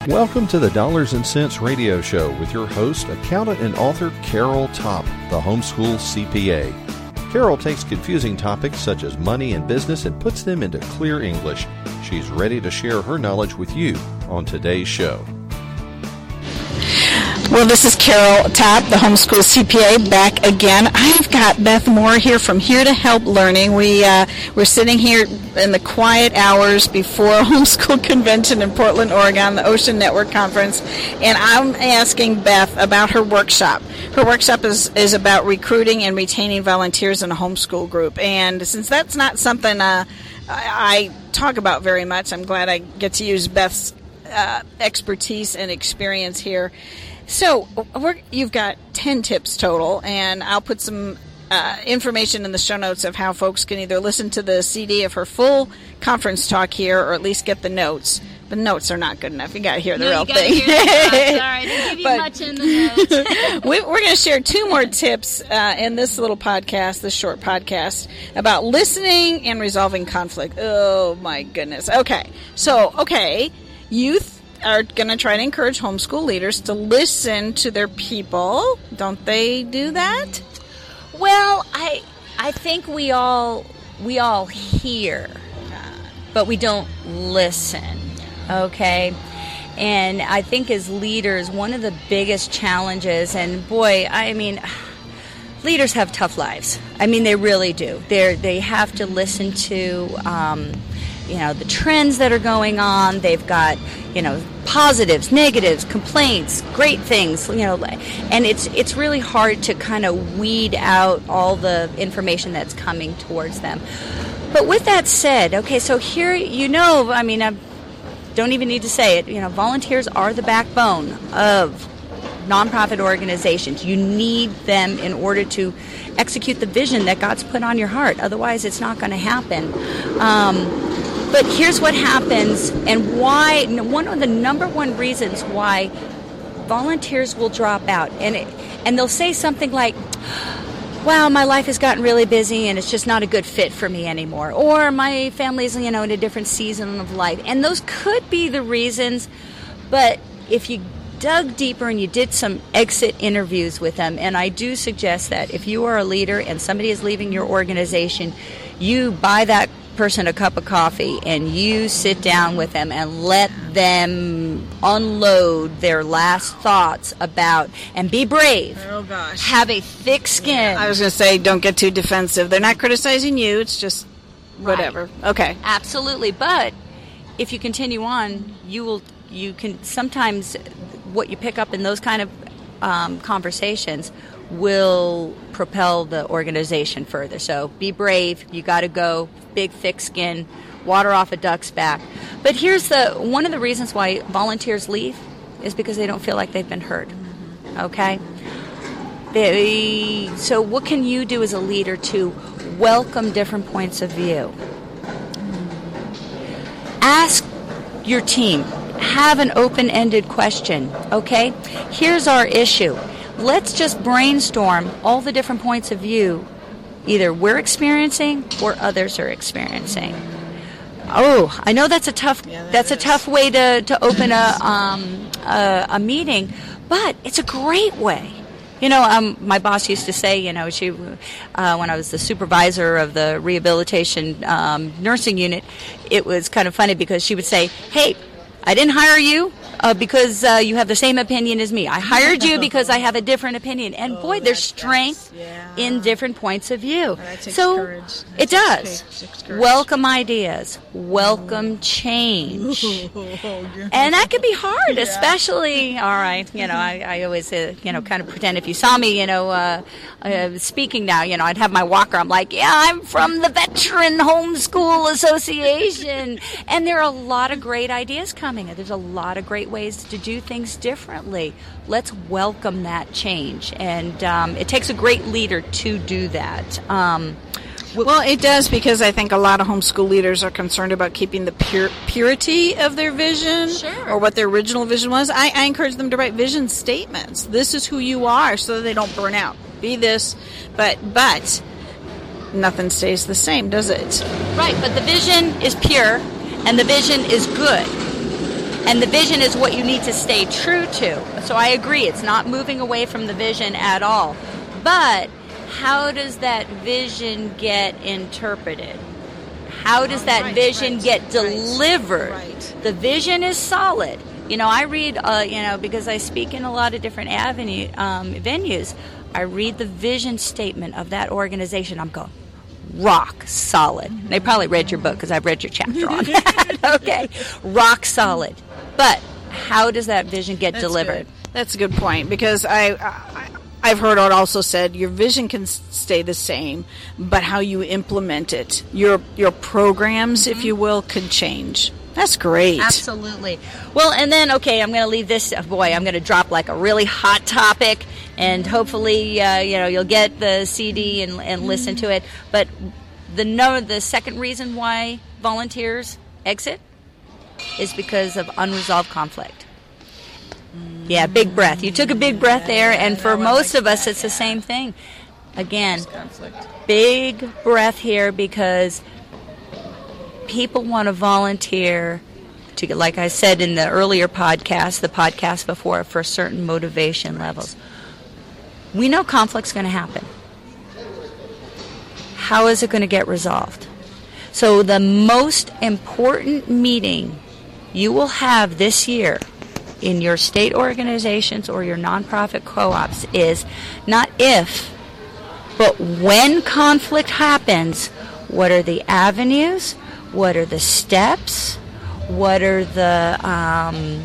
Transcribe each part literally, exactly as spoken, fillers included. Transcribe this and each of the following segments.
Welcome to the Dollars and Cents Radio Show with your host, accountant and author Carol Topp, the homeschool C P A. Carol takes confusing topics such as money and business and puts them into clear English. She's ready to share her knowledge with you on today's show. Well, this is Carol Topp, the homeschool C P A, back again. I've got Beth Moore here from Here to Help Learning. We, uh, we're sitting here in the quiet hours before Homeschool Convention in Portland, Oregon, the Ocean Network Conference, and I'm asking Beth about her workshop. Her workshop is, is about recruiting and retaining volunteers in a homeschool group, and since that's not something uh, I, I talk about very much, I'm glad I get to use Beth's uh, expertise and experience here. So we're, you've got ten tips total, and I'll put some uh, information in the show notes of how folks can either listen to the C D of her full conference talk here, or at least get the notes. The notes are not good enough. You got to hear the no, real you thing. Hear the Sorry, I didn't give you but, much in the notes. we, we're going to share two more tips uh, in this little podcast, this short podcast, about listening and resolving conflict. Oh, my goodness. Okay. So, okay, youth are going to try to encourage homeschool leaders to listen to their people. Don't they do that? Well, I I think we all we all hear, but we don't listen. Okay? And I think as leaders, one of the biggest challenges, and boy, I mean, leaders have tough lives. I mean, they really do. They they have to listen to um, you know, the trends that are going on. They've got, you know, positives, negatives, complaints, great things, you know, and it's it's really hard to kind of weed out all the information that's coming towards them. But with that said, okay, so here, you know, I mean, I don't even need to say it, you know, volunteers are the backbone of nonprofit organizations. You need them in order to execute the vision that God's put on your heart. Otherwise, it's not going to happen. Um, But here's what happens, and why, one of the number one reasons why volunteers will drop out. And it, and they'll say something like, wow, my life has gotten really busy and it's just not a good fit for me anymore. Or my family's, you know, in a different season of life. And those could be the reasons, but if you dug deeper and you did some exit interviews with them, and I do suggest that if you are a leader and somebody is leaving your organization, you buy that person a cup of coffee and you sit down with them and let them unload their last thoughts about, and be brave. Oh gosh. Have a thick skin. I was going to say, don't get too defensive. They're not criticizing you. It's just whatever. Right. Okay. Absolutely. But if you continue on, you will, you can, sometimes what you pick up in those kind of um, conversations will propel the organization further. So be brave. You got to go. Big, thick skin, water off a duck's back. But here's the one of the reasons why volunteers leave is because they don't feel like they've been heard. Okay? They, so what can you do as a leader to welcome different points of view? Ask your team. Have an open-ended question. Okay? Here's our issue. Let's just brainstorm all the different points of view either we're experiencing or others are experiencing. Oh, I know that's a tough yeah, that that's is. a tough way to, to open a um a, a meeting, but it's a great way. You know, um, my boss used to say, you know, she uh, when I was the supervisor of the rehabilitation um, nursing unit, it was kind of funny because she would say, "Hey, I didn't hire you uh, because uh, you have the same opinion as me. I hired you because I have a different opinion." And oh, boy, there's strength yeah. in different points of view. Well, that takes so courage. That it does. takes, takes courage. Welcome ideas. Welcome change. And that can be hard, yeah. especially, all right, you know, I, I always, uh, you know, kind of pretend if you saw me, you know, uh, uh, speaking now, you know, I'd have my walker. I'm like, yeah, I'm from the Veteran Homeschool Association. And there are a lot of great ideas coming. There's a lot of great ways to do things differently. Let's welcome that change. And um, it takes a great leader to do that. Um, Well, it does, because I think a lot of homeschool leaders are concerned about keeping the pure, purity of their vision sure. or what their original vision was. I, I encourage them to write vision statements. This is who you are, so that they don't burn out. Be this, but but nothing stays the same, does it? Right, but the vision is pure and the vision is good. And the vision is what you need to stay true to. So I agree, it's not moving away from the vision at all. But how does that vision get interpreted? How does that right, vision right, get delivered? Right. The vision is solid. You know, I read, uh, you know, because I speak in a lot of different avenue um, venues, I read the vision statement of that organization. I'm going, rock solid. Mm-hmm. They probably read your book because I've read your chapter on that. Okay, rock solid. But how does that vision get That's delivered? Good. That's a good point, because I, I I've heard it also said your vision can stay the same, but how you implement it, your your programs, mm-hmm. if you will, could change. That's great. Absolutely. Well, and then, okay, I'm going to leave this, oh boy, I'm going to drop like a really hot topic, and hopefully, uh, you know, you'll get the C D and, and listen to it. But the no, the second reason why volunteers exit is because of unresolved conflict. Yeah, big breath. You took a big breath there, and for most of us, it's the same thing. Again, big breath here, because people want to volunteer to, like I said in the earlier podcast, the podcast before, for certain motivation levels. We know conflict's going to happen. How is it going to get resolved? So the most important meeting you will have this year in your state organizations or your nonprofit co-ops is not if, but when conflict happens, what are the avenues? What are the steps? What are the, um,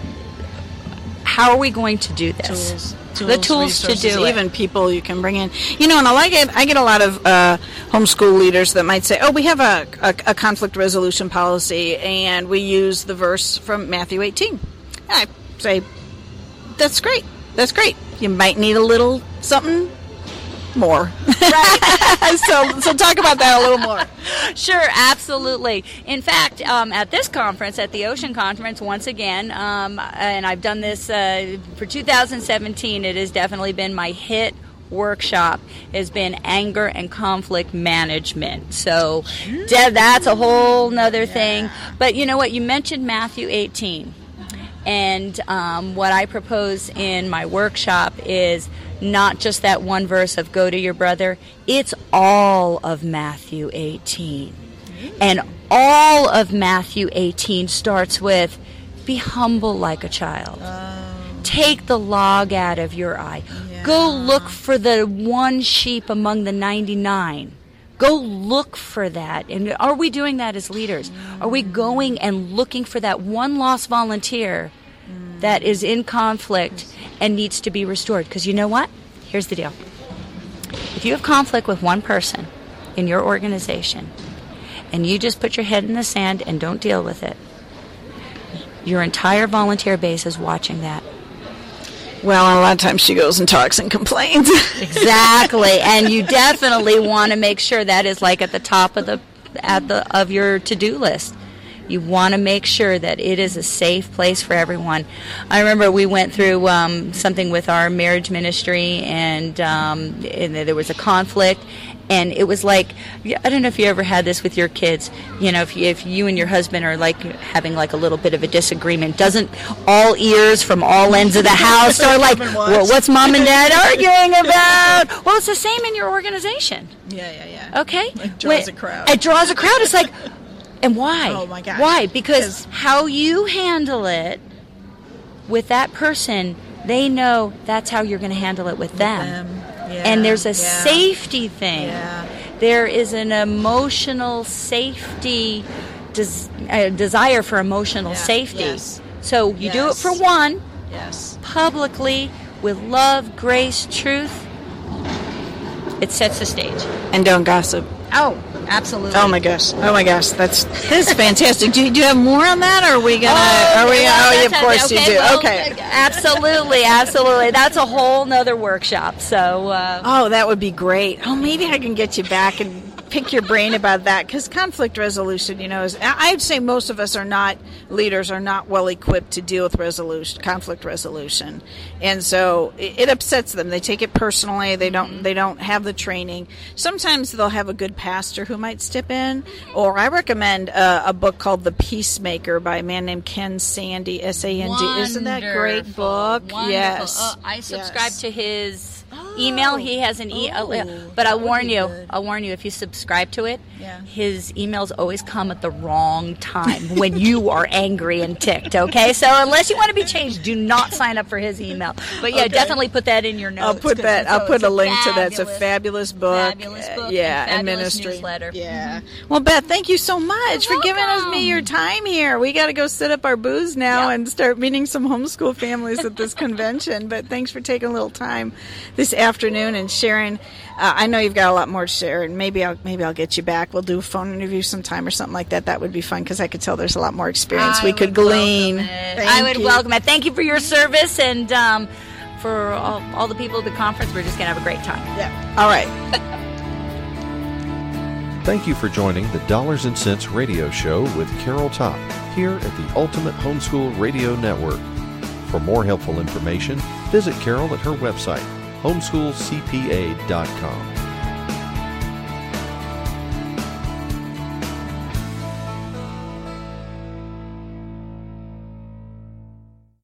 how are we going to do this? Tools. Tools, the tools to do it. Even people you can bring in. You know, and I like it. I get a lot of uh, homeschool leaders that might say, oh, we have a, a, a conflict resolution policy, and we use the verse from Matthew eighteen. And I say, that's great. That's great. You might need a little something more. Right. so so talk about that a little more. Sure, absolutely. In fact, um, at this conference, at the Ocean Conference, once again, um, and I've done this uh, for two thousand seventeen, it has definitely been my hit workshop, has been anger and conflict management. So de- that's a whole nother yeah. thing. But you know what? You mentioned Matthew eighteen. And um, what I propose in my workshop is not just that one verse of go to your brother. It's all of Matthew eighteen. And all of Matthew eighteen starts with be humble like a child. Oh. Take the log out of your eye. Yeah. Go look for the one sheep among the ninety-nine. Go look for that. And are we doing that as leaders? Mm. Are we going and looking for that one lost volunteer mm. that is in conflict and needs to be restored? Because you know what? Here's the deal. If you have conflict with one person in your organization and you just put your head in the sand and don't deal with it, your entire volunteer base is watching that. Well, and a lot of times she goes and talks and complains. Exactly, and you definitely want to make sure that is like at the top of the at the of your to-do list. You want to make sure that it is a safe place for everyone. I remember we went through um, something with our marriage ministry, and, um, and there was a conflict. And it was like, I don't know if you ever had this with your kids. You know, if you, if you and your husband are like having like a little bit of a disagreement, doesn't all ears from all ends of the house are like, well, what's mom and dad arguing about? Well, it's the same in your organization. Yeah, yeah, yeah. Okay? It draws when, a crowd. It draws a crowd. It's like, and why? Oh, my gosh. Why? Because how you handle it with that person, they know that's how you're going to handle it with, with them. them. Yeah, and there's a yeah. safety thing. Yeah. There is an emotional safety, des- uh, desire for emotional yeah. safety. Yes. So you yes. do it for one, yes. publicly, with love, grace, truth. It sets the stage. And don't gossip. Oh, absolutely. Oh my gosh. Oh my gosh. That's this is fantastic. Do you, do you have more on that, or are we gonna? Oh, are we? Well, oh, of course okay, you do. Well, okay. Absolutely, absolutely. That's a whole nother workshop. So. Uh, oh, that would be great. Oh, maybe I can get you back and pick your brain about that, because conflict resolution, you know, is, I'd say most of us are not, leaders are not well equipped to deal with resolution, conflict resolution. And so it, it upsets them. They take it personally. They don't, mm-hmm. they don't have the training. Sometimes they'll have a good pastor who might step in, or I recommend uh, a book called The Peacemaker by a man named Ken Sande, S A N D. Wonderful. Isn't that a great book? Wonderful. Yes. Uh, I subscribe yes. to his email. He has an e- Oh, uh, but I warn you, good. I'll warn you, if you subscribe to it, Yeah. his emails always come at the wrong time when you are angry and ticked, okay? So unless you want to be changed, do not sign up for his email. But yeah, Okay. definitely put that in your notes. I'll put 'cause that. it's I'll put it's a link to that. It's a fabulous, fabulous book. Fabulous Uh, book. yeah, and, and fabulous ministry. newsletter. Yeah. Well, Beth, thank you so much You're for giving us me your welcome. time here. We got to go set up our booths now Yep. and start meeting some homeschool families at this convention. But thanks for taking a little time this afternoon and sharing. Uh, I know you've got a lot more to share, and maybe I'll maybe I'll get you back. We'll do a phone interview sometime or something like that. That would be fun, because I could tell there's a lot more experience I we could would glean. welcome it. Thank I would you. welcome it. Thank you for your service, and um, for all, all the people at the conference. We're just going to have a great time. Yeah. All right. Thank you for joining the Dollars and Cents Radio Show with Carol Topp here at the Ultimate Homeschool Radio Network. For more helpful information, visit Carol at her website, homeschool c p a dot com.